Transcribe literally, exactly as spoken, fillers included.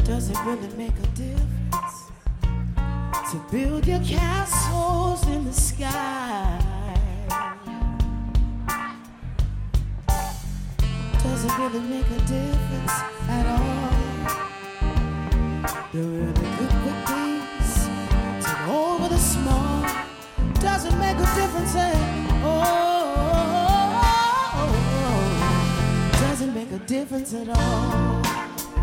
Does it really make a difference to build your castles in the sky? Does it really make a difference at all? The really good good things take over the small. Does it make a difference at all? Does it make a difference at all?